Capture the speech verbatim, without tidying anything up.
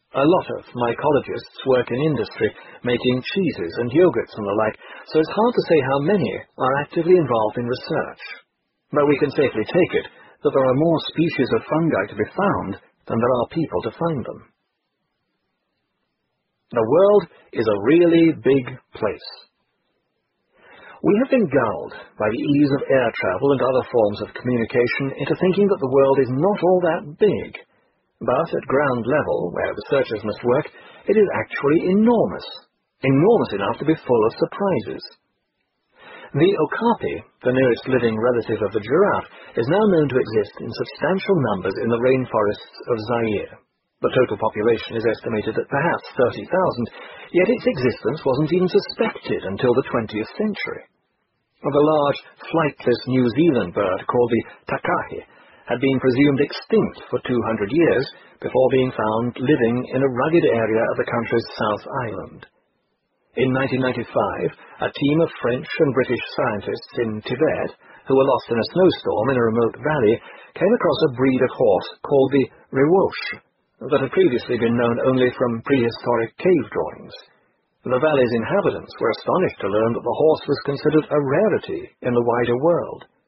A lot of mycologists work in industry, making cheeses and yogurts and the like, so it's hard to say how many are actively involved in research. But we can safely take it that there are more species of fungi to be found than there are people to find them. The world is a really big place. We have been gulled by the ease of air travel and other forms of communication into thinking that the world is not all that big. But at ground level, where researchers must work, it is actually enormous, enormous enough to be full of surprises. The okapi, the nearest living relative of the giraffe, is now known to exist in substantial numbers in the rainforests of Zaire. The total population is estimated at perhaps thirty thousand, yet its existence wasn't even suspected until the twentieth century. The large, flightless New Zealand bird called the takahe had been presumed extinct for two hundred years before being found living in a rugged area of the country's South Island. In nineteen ninety-five, a team of French and British scientists in Tibet, who were lost in a snowstorm in a remote valley, came across a breed of horse called the Rewouche that had previously been known only from prehistoric cave drawings. The valley's inhabitants were astonished to learn that the horse was considered a rarity in the wider world.